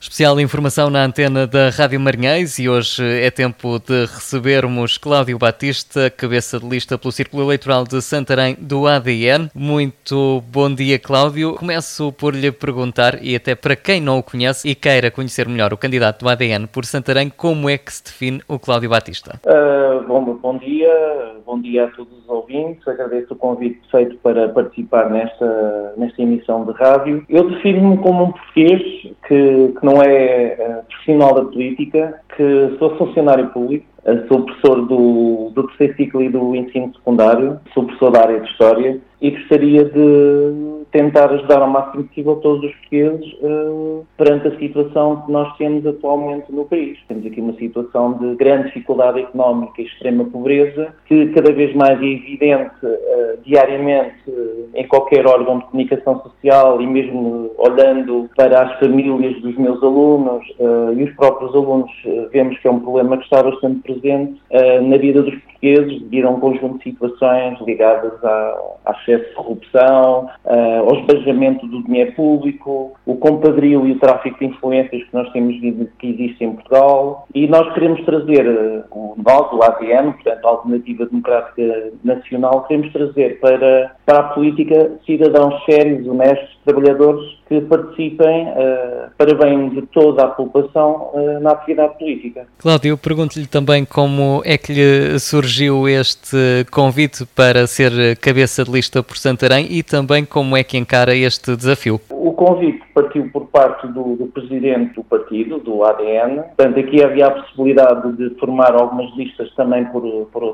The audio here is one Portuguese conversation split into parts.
Especial informação na antena da Rádio Marinhães e hoje é tempo de recebermos Cláudio Batista, cabeça de lista pelo Círculo Eleitoral de Santarém do ADN. Muito bom dia, Cláudio. Começo por lhe perguntar, e até para quem não o conhece e queira conhecer melhor o candidato do ADN por Santarém, como é que se define o Cláudio Batista? Bom dia a todos os ouvintes. Agradeço o convite feito para participar nesta emissão de rádio. Eu defino-me como um português que não é profissional da política, que sou funcionário público, sou professor do terceiro ciclo e do ensino secundário, sou professor da área de História e gostaria de tentar ajudar ao máximo possível todos os portugueses perante a situação que nós temos atualmente no país. Temos aqui uma situação de grande dificuldade económica e extrema pobreza, que cada vez mais é evidente diariamente em qualquer órgão de comunicação social e mesmo olhando para as famílias dos meus alunos e os próprios alunos, vemos que é um problema que está bastante presente na vida dos portugueses devido a um conjunto de situações ligadas ao excesso de corrupção, ao esbanjamento do dinheiro público, o compadrio e o tráfico de influências que nós temos visto que existe em Portugal, e nós queremos trazer, nós, o ADN, portanto a Alternativa Democrática Nacional, queremos trazer para a política cidadãos sérios, honestos, trabalhadores que participem para bem de toda a população na atividade política. Cláudio, eu pergunto-lhe também como é que lhe surgiu este convite para ser cabeça de lista por Santarém e também como é que encara este desafio. O convite partiu por parte do presidente do partido, do ADN. Portanto, aqui havia a possibilidade de formar algumas listas também por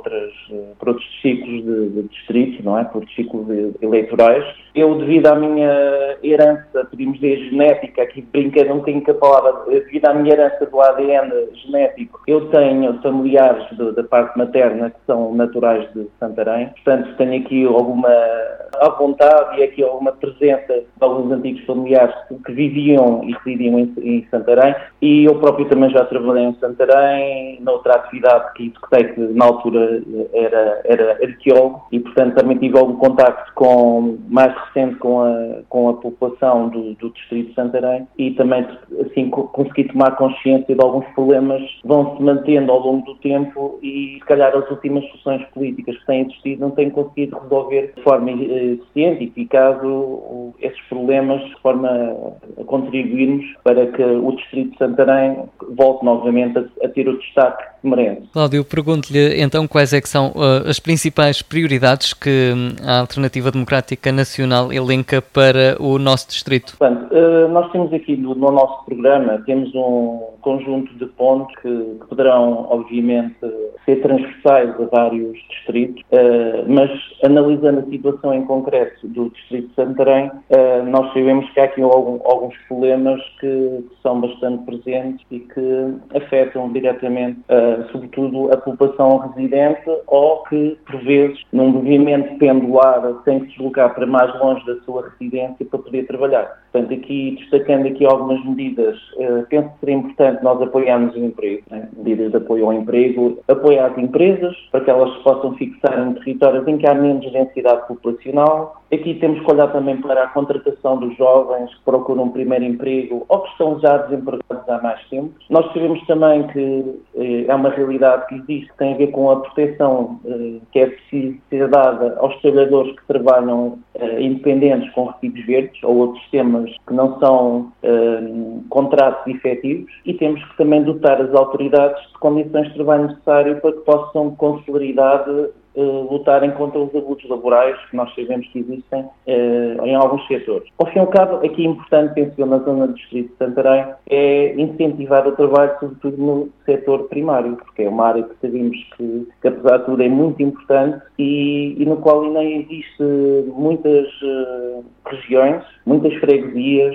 outros ciclos de distritos, não é? Por ciclos eleitorais. Eu, devido à minha herança, podemos dizer genética, aqui brincando um bocadinho com a palavra, devido à minha herança do ADN genético, eu tenho familiares da parte materna que são naturais de Santarém. Portanto, tenho aqui alguma à vontade e aqui alguma presença de alguns antigos familiares que viviam e residiam em Santarém, e eu próprio também já trabalhei em Santarém, noutra atividade que executei, que na altura era arqueólogo, e portanto também tive algum contacto mais recente com a população do distrito de Santarém, e também assim consegui tomar consciência de alguns problemas que vão se mantendo ao longo do tempo e se calhar as últimas soluções políticas que têm existido não têm conseguido resolver de forma eficiente e eficaz esses problemas, de forma a contribuirmos para que o distrito de Santarém volte novamente a ter o destaque que merece. Cláudio, pergunto-lhe então quais é que são as principais prioridades que a Alternativa Democrática Nacional elenca para o nosso distrito. Portanto, nós temos aqui no nosso programa, temos um conjunto de pontos que poderão, obviamente, ser transversais a vários distritos, mas analisando a situação em concreto do distrito de Santarém, nós sabemos que há aqui alguns problemas que são bastante presentes e que afetam diretamente, sobretudo, a população residente ou que, por vezes, num movimento pendular, tem que se deslocar para mais longe da sua residência para poder trabalhar. Portanto, aqui, destacando aqui algumas medidas, penso que seria importante nós apoiarmos o emprego, né? Medidas de apoio ao emprego, apoiar as empresas para que elas se possam fixar em territórios em que há menos densidade populacional. Aqui temos que olhar também para a contratação dos jovens que procuram um primeiro emprego ou que estão já desempregados há mais tempo. Nós sabemos também que é uma realidade que existe, que tem a ver com a proteção que é preciso ser dada aos trabalhadores que trabalham independentes com recibos verdes ou outros sistemas que não são contratos efetivos, e temos que também dotar as autoridades de condições de trabalho necessárias para que possam com celeridade lutarem contra os abusos laborais que nós sabemos que existem em alguns setores. Ao fim e ao cabo, aqui é importante, penso eu, na zona do distrito de Santarém, é incentivar o trabalho, sobretudo no setor primário, porque é uma área que sabemos que apesar de tudo, é muito importante e no qual ainda existe muitas regiões, muitas freguesias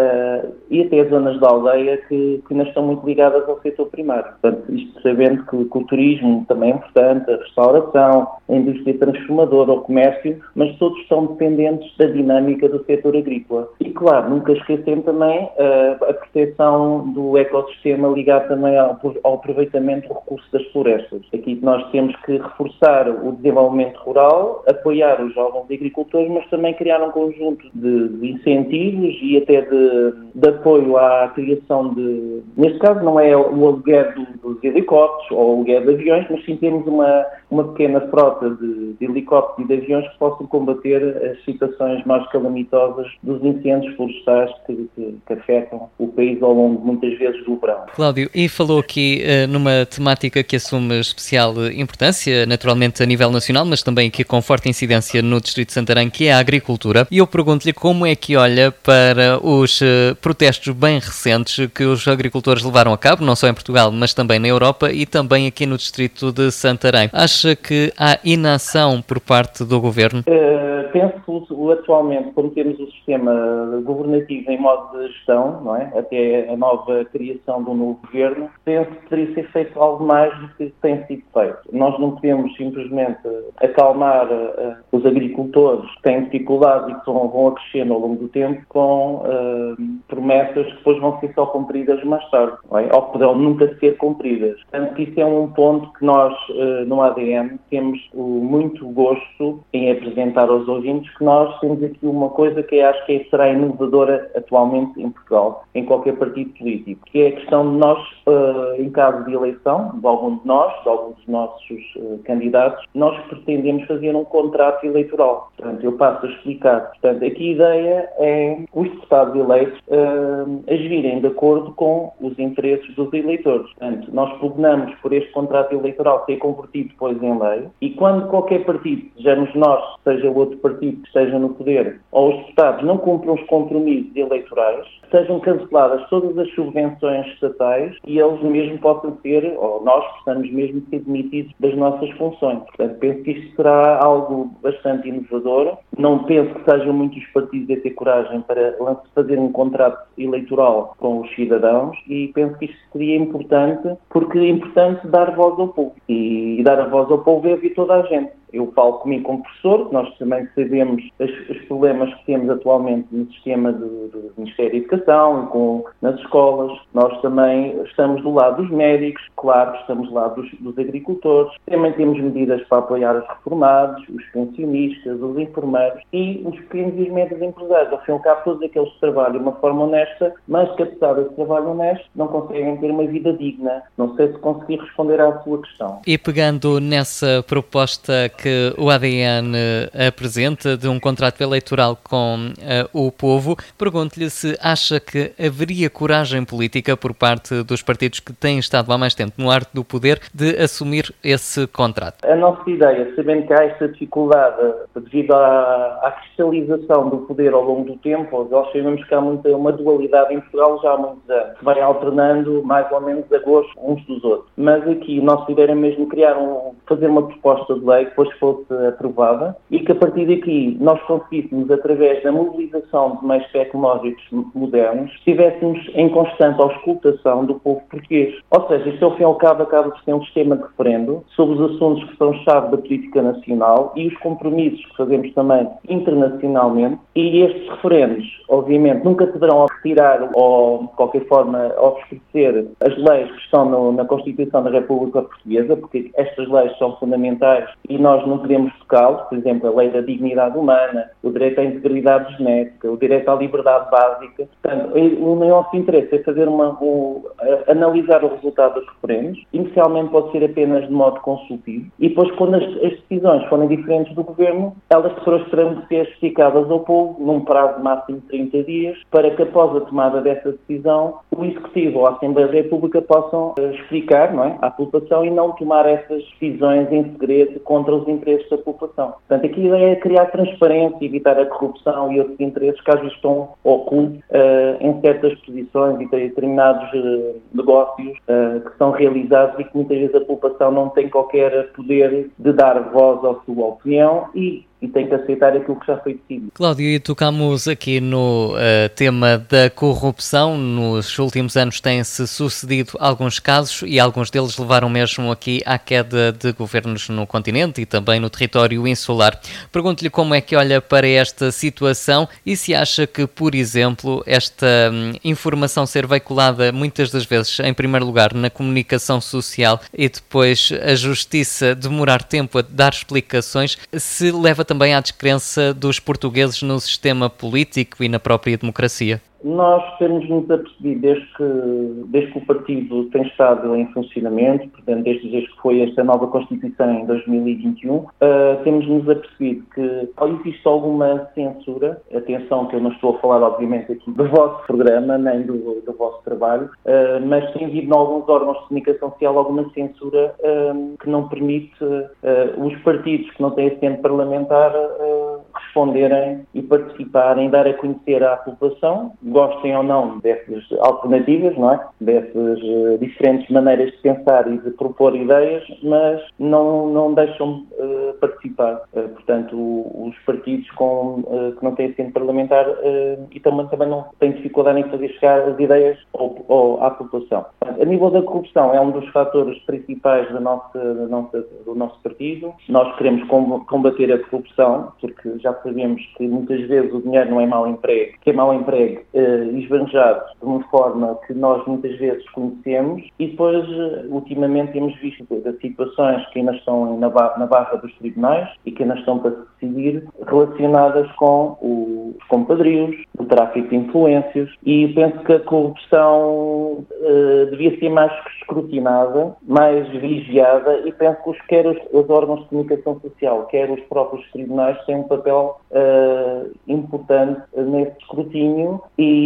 e até zonas da aldeia que ainda estão muito ligadas ao setor primário. Portanto, isto sabendo que o turismo também é importante, a restauração, construção, a indústria transformadora, o comércio, mas todos estão dependentes da dinâmica do setor agrícola. E, claro, nunca esquecendo também a proteção do ecossistema ligado também ao aproveitamento do recurso das florestas. Aqui nós temos que reforçar o desenvolvimento rural, apoiar os jovens agricultores, mas também criar um conjunto de incentivos e até de apoio à criação de... Neste caso não é o aluguer dos helicópteros ou o aluguer de aviões, mas sim temos uma pequena frota de helicópteros e de aviões que possam combater as situações mais calamitosas dos incêndios florestais que afetam o país ao longo, muitas vezes, do verão. Cláudio, e falou aqui numa temática que assume especial importância, naturalmente a nível nacional, mas também aqui com forte incidência no Distrito de Santarém, que é a agricultura. E eu pergunto-lhe como é que olha para os protestos bem recentes que os agricultores levaram a cabo, não só em Portugal, mas também na Europa e também aqui no Distrito de Santarém. Acha que há inação por parte do Governo? Penso que atualmente, como temos o sistema governativo em modo de gestão, não é? Até a nova criação do novo Governo, penso que poderia ser feito algo mais do que tem sido feito. Nós não podemos simplesmente acalmar os agricultores que têm dificuldades e que vão acrescendo ao longo do tempo com promessas que depois vão ser só cumpridas mais tarde, não é? Ou poderão nunca ser cumpridas. Portanto, isso é um ponto que nós, no ADN, temos muito gosto em apresentar aos ouvintes, que nós temos aqui uma coisa que acho que será inovadora atualmente em Portugal, em qualquer partido político, que é a questão de nós, em caso de eleição, de algum de nós, de alguns dos nossos candidatos, nós pretendemos fazer um contrato eleitoral. Portanto, eu passo a explicar. Portanto, aqui a ideia é os deputados eleitos agirem de acordo com os interesses dos eleitores. Portanto, nós pugnamos por este contrato eleitoral ser convertido depois em lei, e quando qualquer partido, sejamos nós, seja o outro partido que esteja no poder, ou os deputados não cumpram os compromissos eleitorais, sejam canceladas todas as subvenções estatais e eles mesmo possam ser, ou nós possamos mesmo ser demitidos das nossas funções. Portanto, penso que isto será algo bastante inovador. Não penso que sejam muitos partidos a ter coragem para fazer um contrato eleitoral com os cidadãos, e penso que isto seria importante, porque é importante dar voz ao povo. E dar a voz ao povo é ouvir toda a gente. Eu falo comigo como professor, nós também sabemos os problemas que temos atualmente no sistema do Ministério da Educação, nas escolas. Nós também estamos do lado dos médicos, claro, estamos do lado dos agricultores. Também temos medidas para apoiar os reformados, os pensionistas, os enfermeiros e os pequenos e os médios empresários. Ao fim e ao cabo, todos aqueles que trabalham de uma forma honesta, mas que apesar desse trabalho honesto, não conseguem ter uma vida digna. Não sei se consegui responder à sua questão. E pegando nessa proposta que o ADN apresenta de um contrato eleitoral com o povo, pergunto-lhe se acha que haveria coragem política por parte dos partidos que têm estado há mais tempo no arte do poder de assumir esse contrato. A nossa ideia, sabendo que há esta dificuldade devido à cristalização do poder ao longo do tempo, nós sabemos que há uma dualidade em Portugal já há muitos anos, que vai alternando mais ou menos a gosto uns dos outros. Mas aqui a nossa ideia era mesmo fazer uma proposta de lei que depois fosse aprovada e que a partir daqui nós conseguíssemos, através da mobilização de meios tecnológicos modernos, estivéssemos em constante auscultação do povo português. Ou seja, isto ao fim e ao cabo acaba por ser um sistema de referendo sobre os assuntos que são chave da política nacional e os compromissos que fazemos também internacionalmente, e estes referendos, obviamente, nunca poderão retirar ou, de qualquer forma, obscurecer as leis que estão na Constituição da República Portuguesa, porque estas leis são fundamentais e nós não podemos tocá-los. Por exemplo, a lei da dignidade humana, o direito à integridade genética, o direito à liberdade básica. Portanto, o nosso interesse é fazer analisar o resultado dos referendos. Inicialmente pode ser apenas de modo consultivo e depois, quando as decisões forem diferentes do Governo, elas depois terão de ser explicadas ao povo num prazo máximo de 30 dias, para que após a tomada dessa decisão, o Executivo ou a Assembleia da República possam explicar, não é, à população e não tomar essas decisões em segredo contra os interesses da população. Portanto, aqui a ideia é criar transparência, evitar a corrupção e outros interesses que às vezes estão ocultos em certas posições e determinados negócios que são realizados e que muitas vezes a população não tem qualquer poder de dar voz à sua opinião e e tem que aceitar aquilo que já foi decidido. Cláudio, e tocamos aqui no tema da corrupção. Nos últimos anos têm-se sucedido alguns casos e alguns deles levaram mesmo aqui à queda de governos no continente e também no território insular. Pergunto-lhe como é que olha para esta situação e se acha que, por exemplo, esta informação ser veiculada muitas das vezes, em primeiro lugar, na comunicação social e depois a justiça demorar tempo a dar explicações, se leva também à descrença dos portugueses no sistema político e na própria democracia? Nós temos-nos apercebido, desde que o partido tem estado em funcionamento, portanto, desde que foi esta nova Constituição em 2021, temos-nos apercebido que existe alguma censura, atenção que eu não estou a falar, obviamente, aqui do vosso programa, nem do vosso trabalho, mas tem havido em alguns órgãos de comunicação social alguma censura que não permite os partidos que não têm assento parlamentar responderem e participarem, dar a conhecer à população, gostem ou não dessas alternativas, não é? Dessas diferentes maneiras de pensar e de propor ideias, mas não deixam participar. Portanto, os partidos que não têm assento parlamentar e também não têm dificuldade em fazer chegar as ideias à população. A nível da corrupção, é um dos fatores principais do nosso partido. Nós queremos combater a corrupção, porque já sabemos que muitas vezes o dinheiro não é mau emprego, que é mau emprego esbanjado de uma forma que nós muitas vezes conhecemos e depois, ultimamente, temos visto situações que ainda estão na barra dos tribunais e que ainda estão para se decidir relacionadas com os compadrios, o tráfico de influências e penso que a corrupção devia ser mais escrutinada, mais vigiada e penso que quer os órgãos de comunicação social, quer os próprios tribunais têm um papel importante nesse escrutínio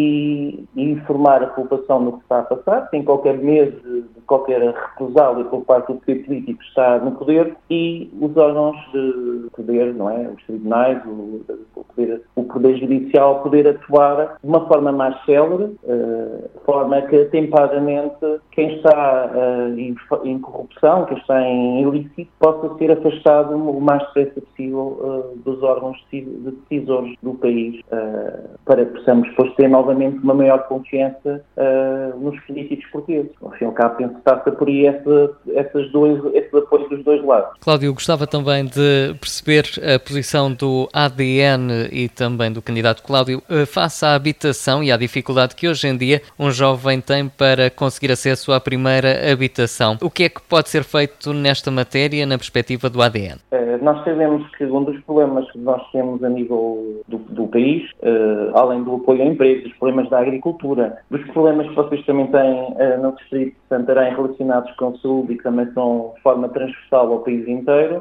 e informar a população do que está a passar, sem qualquer medo de qualquer represália por parte do poder político que está no poder e os órgãos de poder, não é? Os tribunais, o poder judicial poder atuar de uma forma mais célere, de forma que atempadamente quem está em corrupção, quem está em ilícito, possa ser afastado o mais depressa possível dos órgãos decisores do país, para que possamos depois ter novamente uma maior confiança nos políticos portugueses. Ao fim e ao cabo, penso que passa por aí esse apoio dos dois lados. Cláudio, gostava também de perceber a posição do ADN e também do candidato Cláudio face à habitação e à dificuldade que hoje em dia um jovem tem para conseguir acesso à primeira habitação. O que é que pode ser feito nesta matéria na perspectiva do ADN? Nós sabemos que um dos problemas que nós temos a nível do país, além do apoio ao emprego, dos problemas da agricultura, dos problemas que vocês também têm no distrito de Santarém relacionados com saúde e que também são de forma transversal ao país inteiro,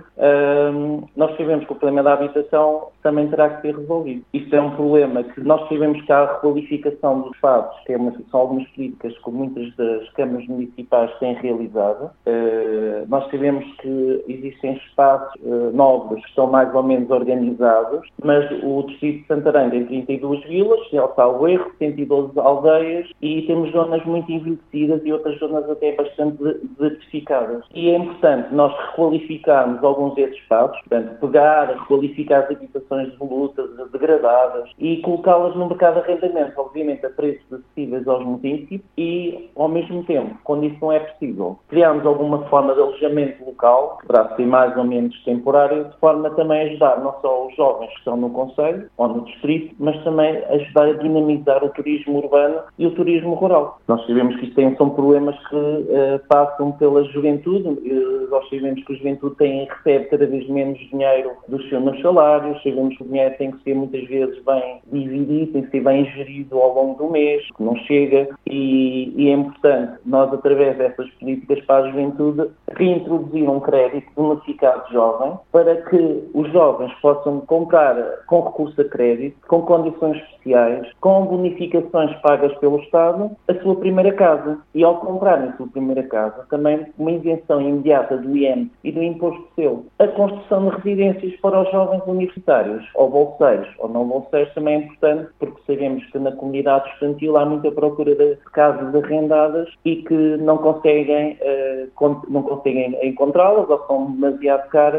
nós sabemos que o problema da habitação também terá que ser resolvido. Isto é um problema que nós sabemos que há a requalificação dos espaços, que são algumas políticas que muitas das câmaras municipais têm realizado. Nós sabemos que existem espaços novos que estão mais ou menos organizados, mas o distrito de Santarém tem 32 vilas, salvo erro, 112 aldeias e temos zonas muito envelhecidas e outras zonas até bastante desertificadas. E é importante nós requalificarmos alguns desses espaços, portanto, requalificar as habitações devolutas, degradadas e colocá-las no mercado de arrendamento, obviamente a preços acessíveis aos municípios e, ao mesmo tempo, quando isso não é possível, criarmos alguma forma de alojamento local, que poderá ser mais ou menos temporário, de forma também a ajudar não só os jovens que estão no concelho ou no distrito, mas também ajudar a dinamizar o turismo urbano e o turismo rural. Nós sabemos que isto são problemas que passam pela juventude, nós sabemos que a juventude recebe cada vez menos dinheiro dos seus salários, sabemos que o dinheiro tem que ser muitas vezes bem dividido, tem que ser bem gerido ao longo do mês, que não chega, e é importante nós, através dessas políticas para a juventude, reintroduzir um crédito bonificado jovem para que os jovens possam comprar com recurso a crédito, com condições especiais, com bonificações pagas pelo Estado, a sua primeira casa. E ao comprarem a sua primeira casa, também uma isenção imediata do IEM e do imposto de selo. A construção de residências para os jovens universitários, ou bolseiros, ou não bolseiros, também é importante, porque sabemos que na comunidade estudantil há muita procura de casas arrendadas e que não conseguem encontrá-las ou são demasiado caras e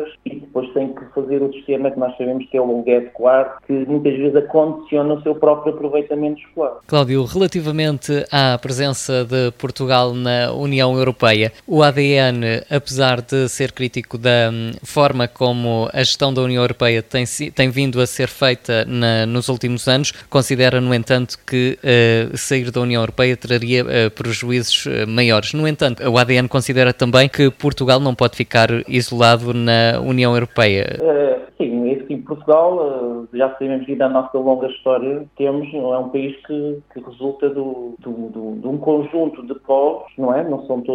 depois tem que fazer o sistema que nós sabemos que é o Get Quart, que muitas vezes acondiciona o seu próprio aproveitamento escolar. Cláudio, relativamente à presença de Portugal na União Europeia, o ADN, apesar de ser crítico da forma como a gestão da União Europeia tem vindo a ser feita nos últimos anos, considera, no entanto, que sair da União Europeia traria prejuízos maiores. No entanto, o ADN considera também que Portugal não pode ficar isolado na União Europeia. Sim, Portugal, já sabemos que da nossa longa história, é um país que resulta de um conjunto de povos, não é? Não são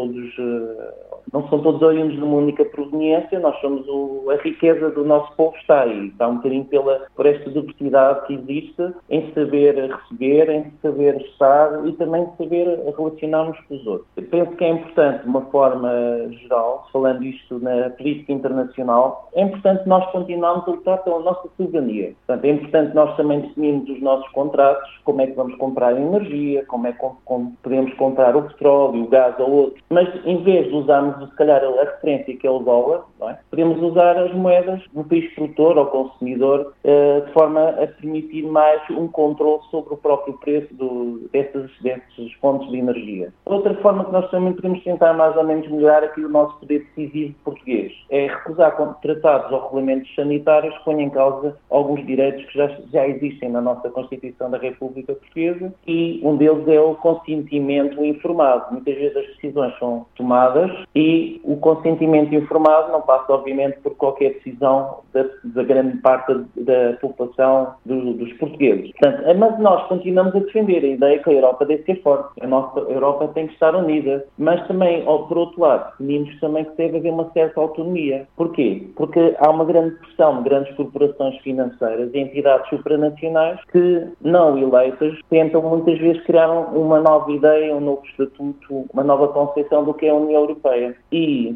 todos oriundos de uma única proveniência, nós somos a riqueza do nosso povo está aí, está um bocadinho por esta diversidade que existe em saber receber, em saber estar e também saber relacionar-nos com os outros. Eu penso que é importante, de uma forma geral, falando isto na política internacional, é importante nós continuarmos a lutar pela nossa soberania. Portanto, é importante nós também definirmos os nossos contratos, como é que vamos comprar energia, como podemos comprar o petróleo, o gás ou outro, mas em vez de usarmos se calhar a referência que é o dólar, não é? Podemos usar as moedas do país produtor ou consumidor de forma a permitir mais um controle sobre o próprio preço desses fontes de energia. Outra forma que nós também podemos tentar mais ou menos melhorar aqui o nosso poder decisivo português é recusar tratados ou regulamentos sanitários que ponham em causa alguns direitos que já existem na nossa Constituição da República Portuguesa e um deles é o consentimento informado. Muitas vezes as decisões são tomadas e o consentimento informado não passa, obviamente, por qualquer decisão da grande parte da população dos portugueses. Portanto, mas nós continuamos a defender a ideia que a Europa deve ser forte. A nossa Europa tem que estar unida. Mas também, por outro lado, definimos também que deve haver uma certa autonomia. Porquê? Porque há uma grande pressão de grandes corporações financeiras e entidades supranacionais que, não eleitas, tentam muitas vezes criar uma nova ideia, um novo estatuto, uma nova concepção do que é a União Europeia. E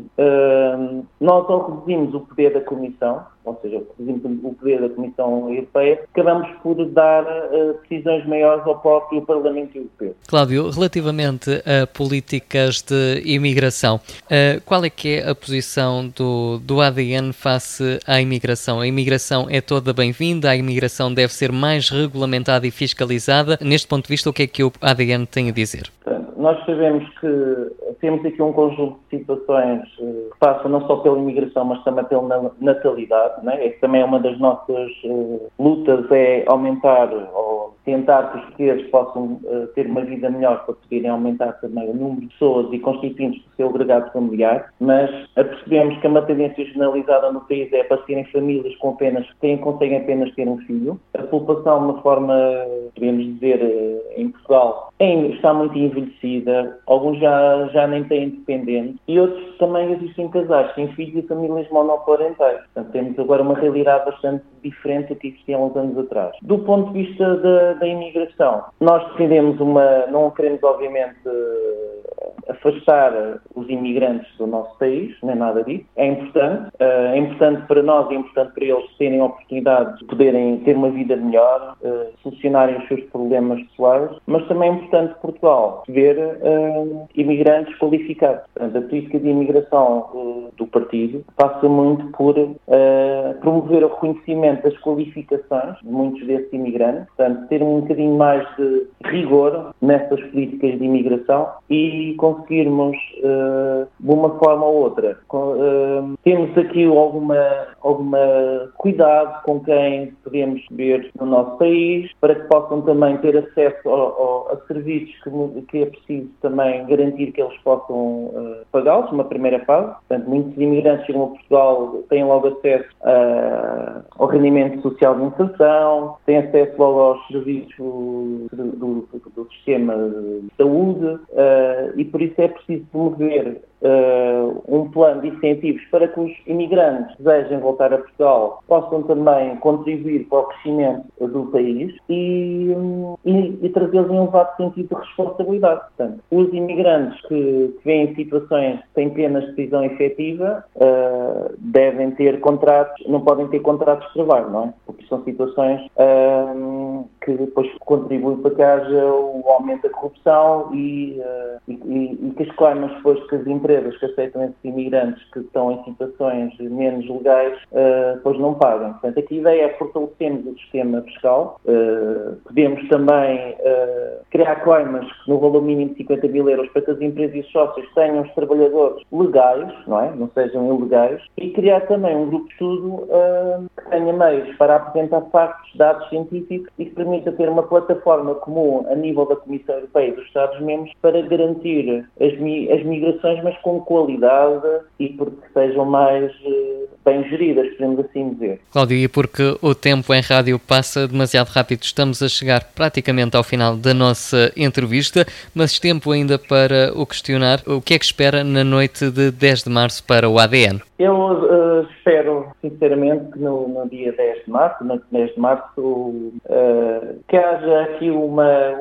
nós, ao reduzimos o poder da Comissão, ou seja, reduzimos o poder da Comissão Europeia, acabamos por dar decisões maiores ao próprio Parlamento Europeu. Cláudio, relativamente a políticas de imigração, qual é que é a posição do ADN face à imigração? A imigração é toda bem-vinda, a imigração deve ser mais regulamentada e fiscalizada. Neste ponto de vista, o que é que o ADN tem a dizer? Nós sabemos que temos aqui um conjunto de situações que passam não só pela imigração, mas também pela natalidade, né? Essa também é uma das nossas lutas, é aumentar ou tentar que os portugueses possam ter uma vida melhor para poderem aumentar também o número de pessoas e constituintes do seu agregado familiar, mas percebemos que uma tendência generalizada no país é para serem famílias que conseguem apenas ter um filho. A população, de uma forma, podemos dizer, em Portugal, está muito envelhecida, alguns já nem têm dependentes e outros também existem casais sem filhos e famílias monoparentais. Portanto, temos agora uma realidade bastante diferente do que existia há uns anos atrás. Do ponto de vista da imigração, nós defendemos não queremos obviamente afastar os imigrantes do nosso país, nem nada disso. É importante para nós, é importante para eles terem a oportunidade de poderem ter uma vida melhor, solucionarem os seus problemas pessoais, mas também é importante Portugal ver imigrantes qualificados. Portanto, a política de imigração do partido passa muito por promover o reconhecimento das qualificações de muitos desses imigrantes, portanto, ter um bocadinho mais de rigor nessas políticas de imigração e conseguirmos, de uma forma ou outra, temos aqui alguma cuidado com quem podemos ver no nosso país, para que possam também ter acesso a serviços que é preciso também garantir que eles possam pagá-los, numa primeira fase. Portanto, muitos imigrantes chegam a Portugal, têm logo acesso ao rendimento social de inserção, têm acesso logo aos serviços do sistema de saúde e por isso é preciso promover um plano de incentivos para que os imigrantes que desejem voltar a Portugal possam também contribuir para o crescimento do país e trazê-los em um elevado sentido de responsabilidade. Portanto, os imigrantes que vêm em situações que têm penas de prisão efetiva devem ter contratos, não podem ter contratos de trabalho, não é? Porque são situações que depois contribuem para que haja o aumento da corrupção e que as claimas depois que as empresas empresas que aceitam esses imigrantes que estão em situações menos legais, pois não pagam. Portanto, aqui a ideia é fortalecermos o sistema fiscal. Podemos também criar coimas no valor mínimo de 50 mil euros para que as empresas e os sócios tenham os trabalhadores legais, não sejam ilegais, e criar também um grupo de estudo que tenha meios para apresentar factos, dados científicos e que permita ter uma plataforma comum a nível da Comissão Europeia e dos Estados-membros para garantir as migrações, mas com qualidade e porque sejam mais bem geridas, podemos assim dizer. Cláudio, e porque o tempo em rádio passa demasiado rápido, estamos a chegar praticamente ao final da nossa entrevista, mas tempo ainda para o questionar. O que é que espera na noite de 10 de março para o ADN? Eu espero, sinceramente, que no dia 10 de março, que haja aqui uma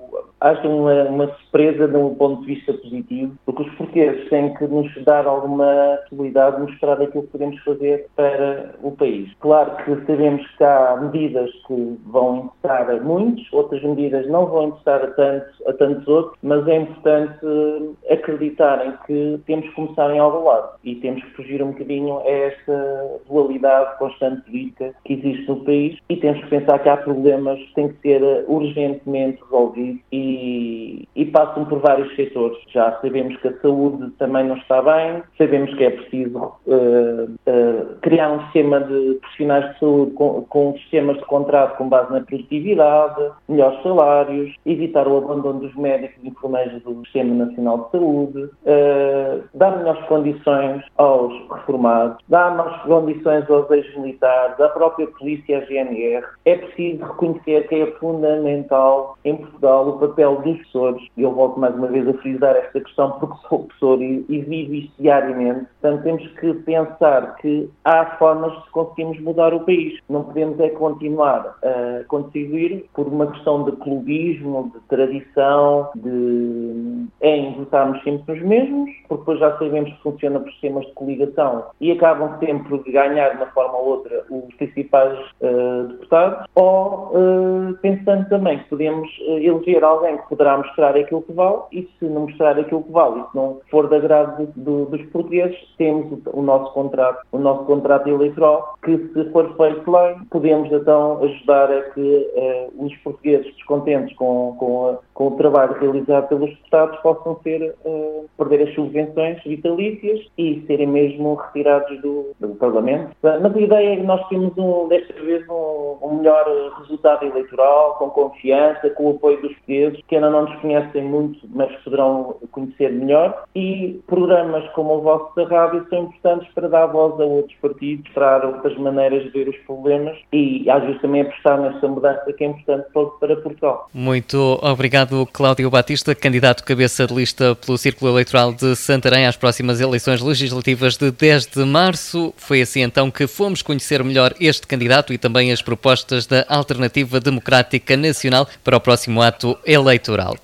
surpresa de um ponto de vista positivo, porque os portugueses têm que nos dar alguma possibilidade de mostrar aquilo que podemos fazer para o país. Claro que sabemos que há medidas que vão interessar a muitos, outras medidas não vão interessar a tantos outros, mas é importante acreditarem que temos que começar em algum lado e temos que fugir um bocadinho a esta dualidade constante política que existe no país e temos que pensar que há problemas que têm que ser urgentemente resolvidos e passam por vários setores. Já sabemos que a saúde também não está bem, sabemos que é preciso criar um sistema de profissionais de saúde com sistemas de contrato com base na produtividade, melhores salários, evitar o abandono dos médicos e enfermeiros do Sistema Nacional de Saúde, dar melhores condições aos reformados, dar melhores condições aos ex-militares, à própria polícia e à GNR. É preciso reconhecer que é fundamental em Portugal o papel dos professores, e eu volto mais uma vez a frisar esta questão porque sou professor e vivo isto diariamente. Portanto, temos que pensar que há formas de conseguirmos mudar o país. Não podemos continuar a contribuir por uma questão de clubismo, de tradição, em votarmos sempre nos mesmos, porque depois já sabemos que funciona por sistemas de coligação e acabam sempre de ganhar de uma forma ou outra os principais deputados, ou pensando também que podemos eleger alguém que poderá mostrar aquilo que vale e se não mostrar aquilo que vale e se não for de agrado dos portugueses, temos o nosso contrato eleitoral que, se for feito lei, podemos então ajudar a que os portugueses descontentes com o trabalho realizado pelos deputados possam perder as subvenções vitalícias e serem mesmo retirados do Parlamento. Mas a ideia é que nós temos desta vez um melhor resultado eleitoral, com confiança, com o apoio dos portugueses, que ainda não nos conhecem muito, mas poderão conhecer melhor, e programas como o vosso da rádio são importantes para dar voz a outros partidos, mostrar outras maneiras de ver os problemas e às vezes também apostar nesta mudança que é importante para Portugal. Muito obrigado, Cláudio Batista, candidato cabeça de lista pelo Círculo Eleitoral de Santarém às próximas eleições legislativas de 10 de março. Foi assim então que fomos conhecer melhor este candidato e também as propostas da Alternativa Democrática Nacional para o próximo ato eleitoral.